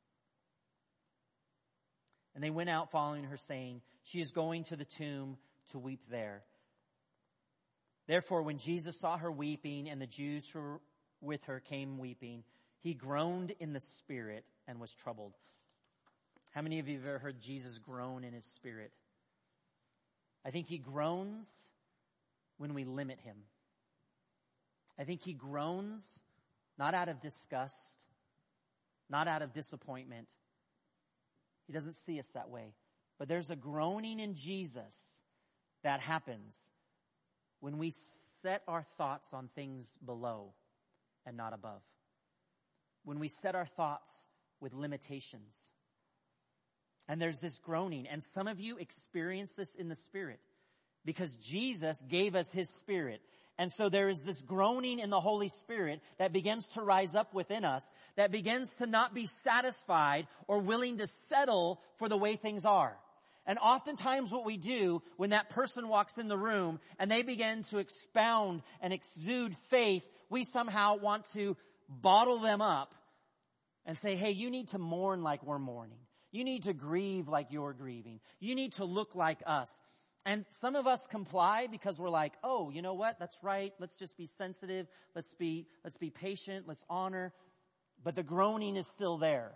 And they went out following her, saying, she is going to the tomb to weep there. Therefore, when Jesus saw her weeping and the Jews who were with her came weeping, he groaned in the spirit and was troubled. How many of you have ever heard Jesus groan in his spirit? I think he groans when we limit him. I think he groans not out of disgust, not out of disappointment. He doesn't see us that way. But there's a groaning in Jesus that happens when we set our thoughts on things below and not above. When we set our thoughts with limitations. And there's this groaning. And some of you experience this in the Spirit because Jesus gave us his Spirit. And so there is this groaning in the Holy Spirit that begins to rise up within us, that begins to not be satisfied or willing to settle for the way things are. And oftentimes what we do when that person walks in the room and they begin to expound and exude faith, we somehow want to bottle them up and say, hey, you need to mourn like we're mourning. You need to grieve like you're grieving. You need to look like us. And some of us comply because we're like, oh, you know what? That's right. Let's just be sensitive. Let's be patient. Let's honor. But the groaning is still there.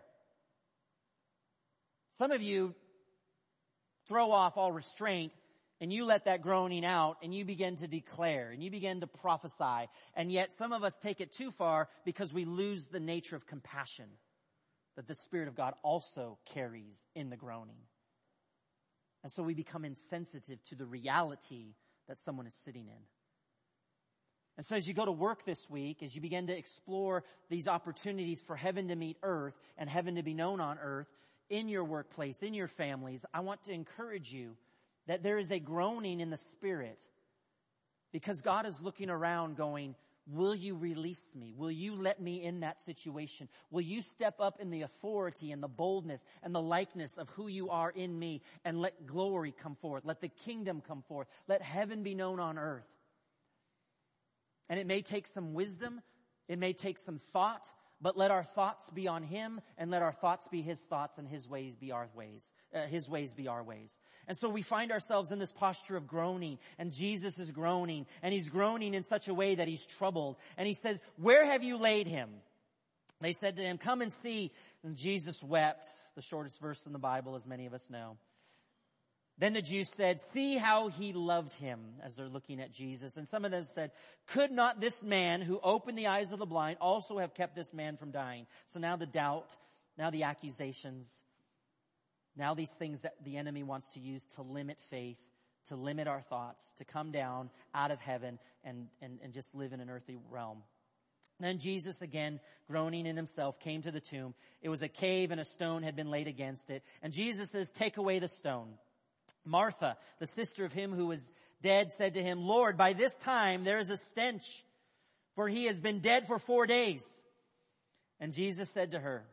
Some of you throw off all restraint and you let that groaning out and you begin to declare and you begin to prophesy. And yet some of us take it too far because we lose the nature of compassion that the Spirit of God also carries in the groaning. And so we become insensitive to the reality that someone is sitting in. And so as you go to work this week, as you begin to explore these opportunities for heaven to meet earth and heaven to be known on earth, in your workplace, in your families, I want to encourage you that there is a groaning in the Spirit because God is looking around going, will you release me? Will you let me in that situation? Will you step up in the authority and the boldness and the likeness of who you are in me and let glory come forth? Let the kingdom come forth. Let heaven be known on earth. And it may take some wisdom. It may take some thought. But let our thoughts be on him and let our thoughts be his thoughts and his ways be our ways. His ways be our ways. And so we find ourselves in this posture of groaning, and Jesus is groaning, and he's groaning in such a way that he's troubled. And he says, where have you laid him? They said to him, come and see. And Jesus wept, the shortest verse in the Bible, as many of us know. Then the Jews said, see how he loved him, as they're looking at Jesus. And some of them said, could not this man who opened the eyes of the blind also have kept this man from dying? So now the doubt, now the accusations, now these things that the enemy wants to use to limit faith, to limit our thoughts, to come down out of heaven and just live in an earthly realm. Then Jesus, again, groaning in himself, came to the tomb. It was a cave and a stone had been laid against it. And Jesus says, take away the stone. Martha, the sister of him who was dead, said to him, Lord, by this time there is a stench, for he has been dead for 4 days. And Jesus said to her,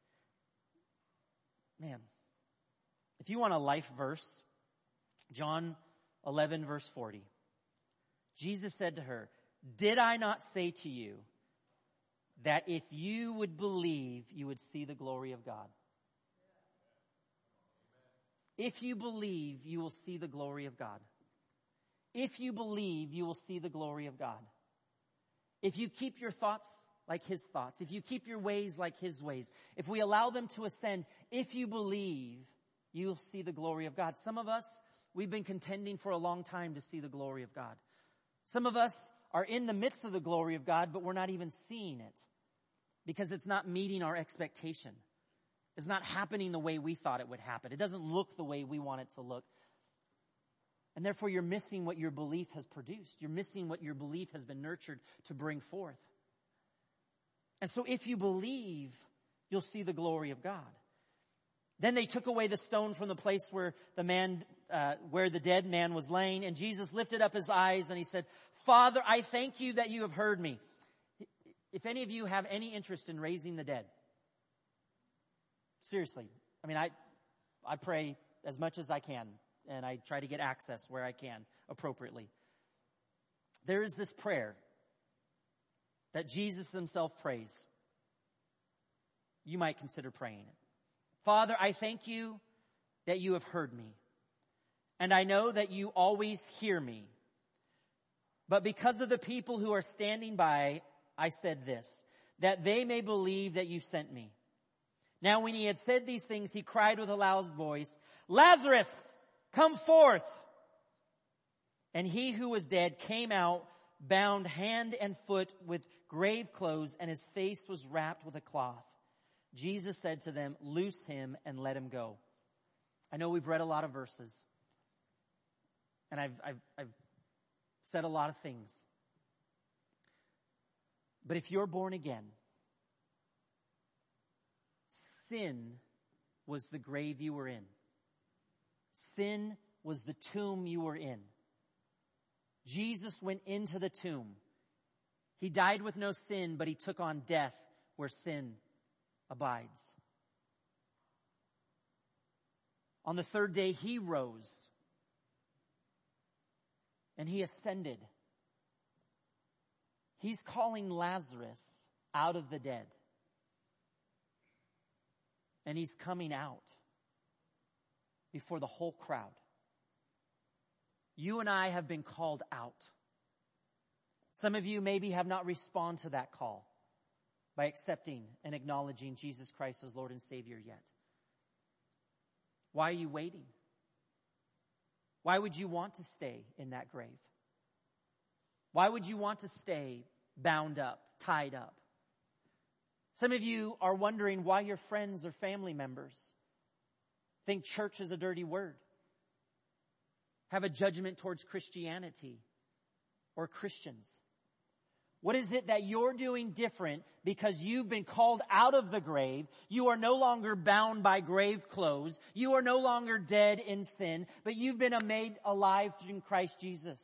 man, if you want a life verse, John 11 verse 40. Jesus said to her, did I not say to you that if you would believe, you would see the glory of God? If you believe, you will see the glory of God. If you believe, you will see the glory of God. If you keep your thoughts like his thoughts, if you keep your ways like his ways, if we allow them to ascend, if you believe, you'll see the glory of God. Some of us, we've been contending for a long time to see the glory of God. Some of us are in the midst of the glory of God, but we're not even seeing it because it's not meeting our expectation. It's not happening the way we thought it would happen. It doesn't look the way we want it to look. And therefore, you're missing what your belief has produced. You're missing what your belief has been nurtured to bring forth. And so if you believe, you'll see the glory of God. Then they took away the stone from the place where the dead man was laying. And Jesus lifted up his eyes and he said, Father, I thank you that you have heard me. If any of you have any interest in raising the dead, seriously, I mean, I pray as much as I can, and I try to get access where I can appropriately. There is this prayer that Jesus himself prays. You might consider praying it. Father, I thank you that you have heard me, and I know that you always hear me. But because of the people who are standing by, I said this, that they may believe that you sent me. Now when he had said these things, he cried with a loud voice, Lazarus, come forth. And he who was dead came out, bound hand and foot with grave clothes, and his face was wrapped with a cloth. Jesus said to them, loose him and let him go. I know we've read a lot of verses, and I've said a lot of things. But if you're born again, sin was the grave you were in. Sin was the tomb you were in. Jesus went into the tomb. He died with no sin, but he took on death where sin abides. On the third day, he rose and he ascended. He's calling Lazarus out of the dead. And he's coming out before the whole crowd. You and I have been called out. Some of you maybe have not responded to that call by accepting and acknowledging Jesus Christ as Lord and Savior yet. Why are you waiting? Why would you want to stay in that grave? Why would you want to stay bound up, tied up? Some of you are wondering why your friends or family members think church is a dirty word, have a judgment towards Christianity or Christians. What is it that you're doing different because you've been called out of the grave? You are no longer bound by grave clothes. You are no longer dead in sin, but you've been made alive through Christ Jesus.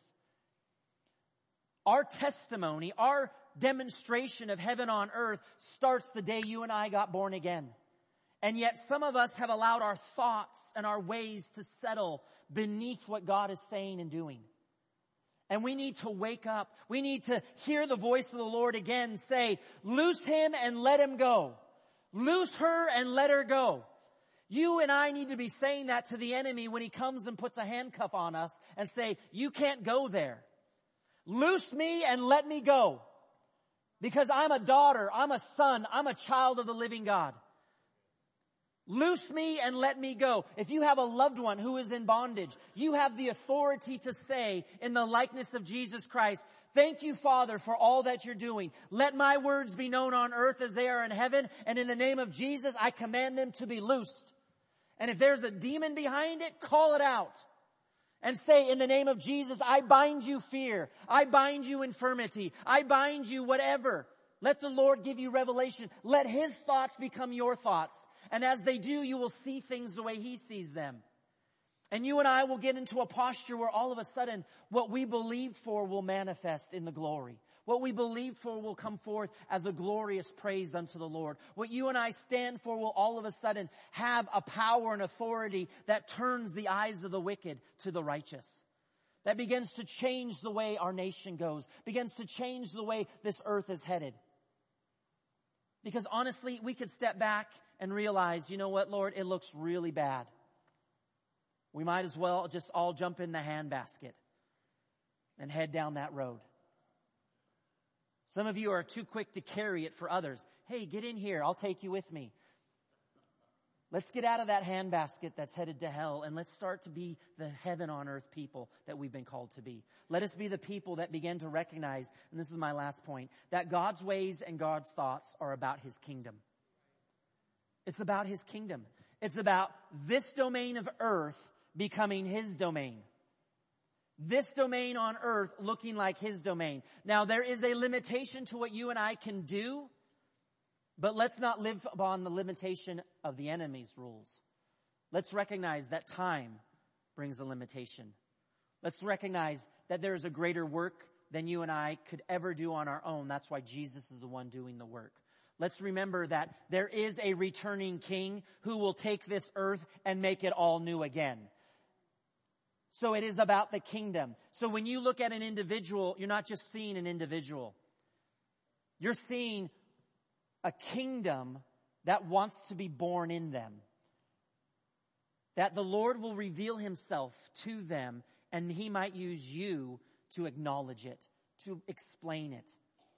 Our testimony, our demonstration of heaven on earth starts the day you and I got born again. And yet some of us have allowed our thoughts and our ways to settle beneath what God is saying and doing. And we need to wake up. We need to hear the voice of the Lord again say, loose him and let him go. Loose her and let her go. You and I need to be saying that to the enemy when he comes and puts a handcuff on us and say, you can't go there. Loose me and let me go. Because I'm a daughter, I'm a son, I'm a child of the living God. Loose me and let me go. If you have a loved one who is in bondage, you have the authority to say in the likeness of Jesus Christ, thank you, Father, for all that you're doing. Let my words be known on earth as they are in heaven. And in the name of Jesus, I command them to be loosed. And if there's a demon behind it, call it out. And say, in the name of Jesus, I bind you fear. I bind you infirmity. I bind you whatever. Let the Lord give you revelation. Let his thoughts become your thoughts. And as they do, you will see things the way he sees them. And you and I will get into a posture where all of a sudden what we believed for will manifest in the glory. What we believed for will come forth as a glorious praise unto the Lord. What you and I stand for will all of a sudden have a power and authority that turns the eyes of the wicked to the righteous. That begins to change the way our nation goes. Begins to change the way this earth is headed. Because honestly, we could step back and realize, you know what, Lord, it looks really bad. We might as well just all jump in the handbasket. and head down that road. Some of you are too quick to carry it for others. Hey, get in here. I'll take you with me. Let's get out of that handbasket that's headed to hell, and let's start to be the heaven on earth people that we've been called to be. Let us be the people that begin to recognize, and this is my last point, that God's ways and God's thoughts are about His kingdom. It's about His kingdom. It's about this domain of earth becoming His domain. This domain on earth looking like His domain. Now, there is a limitation to what you and I can do, but let's not live upon the limitation of the enemy's rules. Let's recognize that time brings a limitation. Let's recognize that there is a greater work than you and I could ever do on our own. That's why Jesus is the one doing the work. Let's remember that there is a returning king who will take this earth and make it all new again. So it is about the kingdom. So when you look at an individual, you're not just seeing an individual. You're seeing a kingdom that wants to be born in them. That the Lord will reveal Himself to them, and He might use you to acknowledge it, to explain it.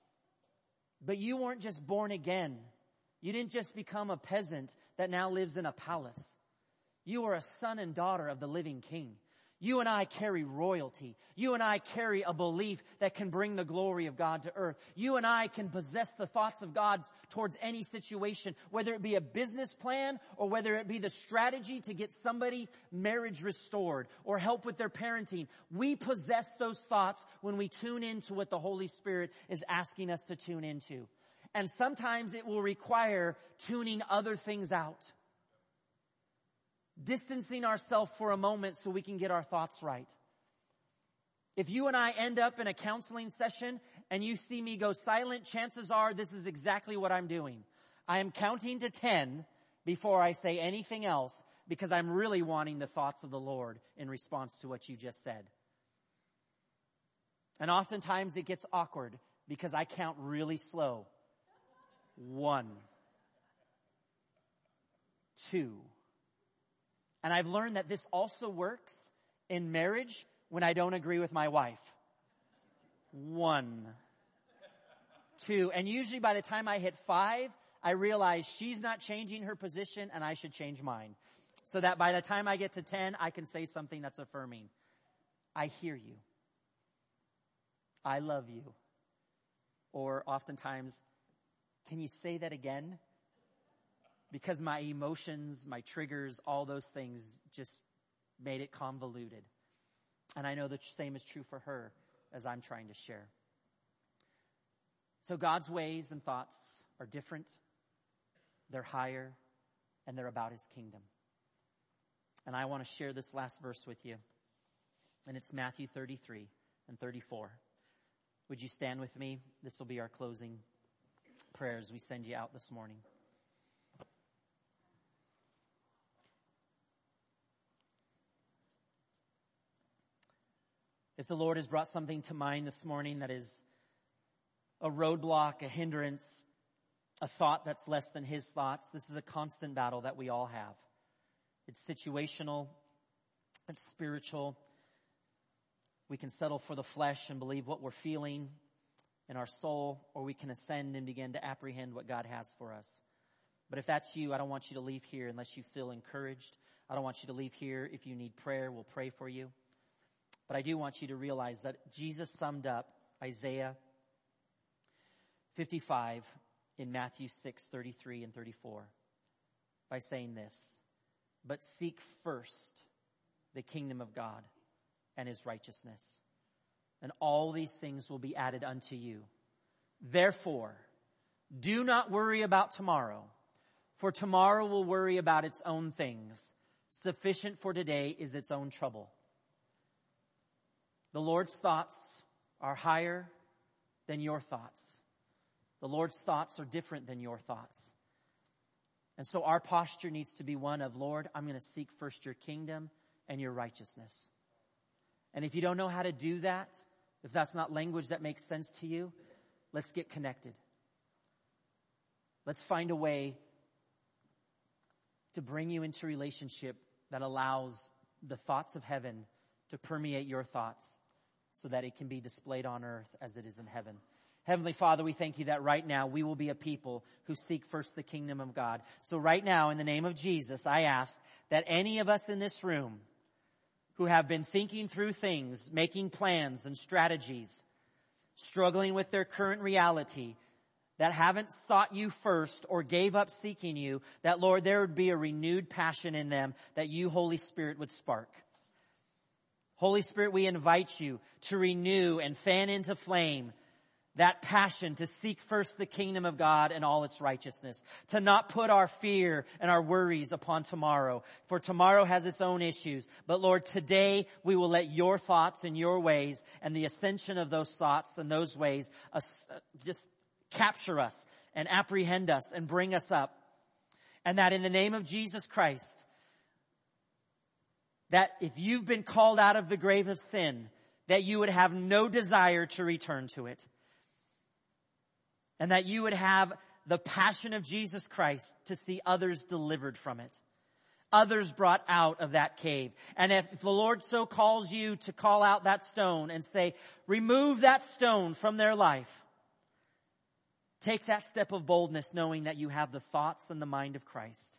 But you weren't just born again. You didn't just become a peasant that now lives in a palace. You are a son and daughter of the living King. You and I carry royalty. You and I carry a belief that can bring the glory of God to earth. You and I can possess the thoughts of God towards any situation, whether it be a business plan or whether it be the strategy to get somebody marriage restored or help with their parenting. We possess those thoughts when we tune into what the Holy Spirit is asking us to tune into. And sometimes it will require tuning other things out. Distancing ourselves for a moment so we can get our thoughts right. If you and I end up in a counseling session and you see me go silent, chances are this is exactly what I'm doing. I am counting to 10 before I say anything else because I'm really wanting the thoughts of the Lord in response to what you just said. And oftentimes it gets awkward because I count really slow. 1, 2. And I've learned that this also works in marriage when I don't agree with my wife. 1, 2. And usually by the time I hit 5, I realize she's not changing her position and I should change mine. So that by the time I get to 10, I can say something that's affirming. I hear you. I love you. Or oftentimes, can you say that again? Because my emotions, my triggers, all those things just made it convoluted. And I know the same is true for her as I'm trying to share. So God's ways and thoughts are different. They're higher, and they're about His kingdom. And I want to share this last verse with you. And it's Matthew 33 and 34. Would you stand with me? This will be our closing prayer as we send you out this morning. If the Lord has brought something to mind this morning that is a roadblock, a hindrance, a thought that's less than His thoughts, this is a constant battle that we all have. It's situational. It's spiritual. We can settle for the flesh and believe what we're feeling in our soul, or we can ascend and begin to apprehend what God has for us. But if that's you, I don't want you to leave here unless you feel encouraged. I don't want you to leave here. If you need prayer, we'll pray for you. But I do want you to realize that Jesus summed up Isaiah 55 in Matthew 6:33 and 34 by saying this, "But seek first the kingdom of God and His righteousness, and all these things will be added unto you. Therefore, do not worry about tomorrow, for tomorrow will worry about its own things. Sufficient for today is its own trouble." The Lord's thoughts are higher than your thoughts. The Lord's thoughts are different than your thoughts. And so our posture needs to be one of, Lord, I'm going to seek first your kingdom and your righteousness. And if you don't know how to do that, if that's not language that makes sense to you, let's get connected. Let's find a way to bring you into relationship that allows the thoughts of heaven to permeate your thoughts so that it can be displayed on earth as it is in heaven. Heavenly Father, we thank you that right now we will be a people who seek first the kingdom of God. So right now, in the name of Jesus, I ask that any of us in this room who have been thinking through things, making plans and strategies, struggling with their current reality, that haven't sought you first or gave up seeking you, that, Lord, there would be a renewed passion in them that you, Holy Spirit, would spark. Holy Spirit, we invite you to renew and fan into flame that passion to seek first the kingdom of God and all its righteousness, to not put our fear and our worries upon tomorrow, for tomorrow has its own issues. But Lord, today we will let your thoughts and your ways and the ascension of those thoughts and those ways just capture us and apprehend us and bring us up. And that in the name of Jesus Christ, that if you've been called out of the grave of sin, that you would have no desire to return to it. And that you would have the passion of Jesus Christ to see others delivered from it. Others brought out of that cave. And if the Lord so calls you to call out that stone and say, remove that stone from their life, take that step of boldness knowing that you have the thoughts and the mind of Christ.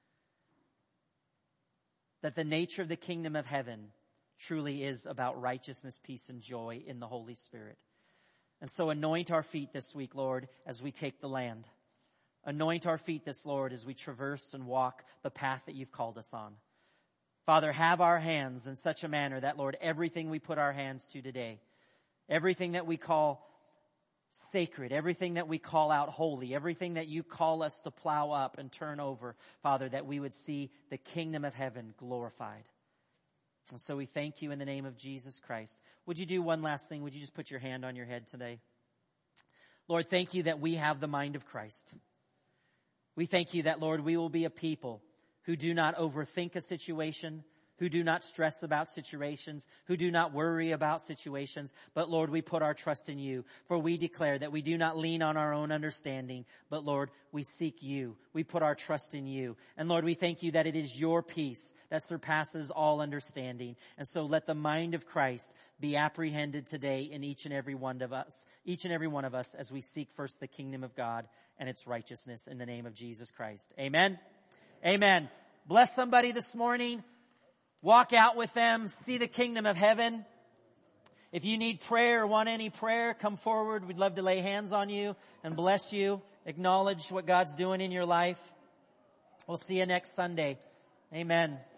That the nature of the kingdom of heaven truly is about righteousness, peace, and joy in the Holy Spirit. And so anoint our feet this week, Lord, as we take the land. Anoint our feet this, Lord, as we traverse and walk the path that you've called us on. Father, have our hands in such a manner that, Lord, everything we put our hands to today, everything that we call sacred, everything that we call out holy, everything that you call us to plow up and turn over, Father, that we would see the kingdom of heaven glorified. And so we thank you in the name of Jesus Christ. Would you do one last thing? Would you just put your hand on your head today? Lord, thank you that we have the mind of Christ. We thank you that, Lord, we will be a people who do not overthink a situation, who do not stress about situations, who do not worry about situations. But Lord, we put our trust in you, for we declare that we do not lean on our own understanding, but Lord, we seek you. We put our trust in you. And Lord, we thank you that it is your peace that surpasses all understanding. And so let the mind of Christ be apprehended today in each and every one of us as we seek first the kingdom of God and its righteousness in the name of Jesus Christ. Amen. Amen. Bless somebody this morning. Walk out with them. See the kingdom of heaven. If you need prayer or want any prayer, come forward. We'd love to lay hands on you and bless you. Acknowledge what God's doing in your life. We'll see you next Sunday. Amen.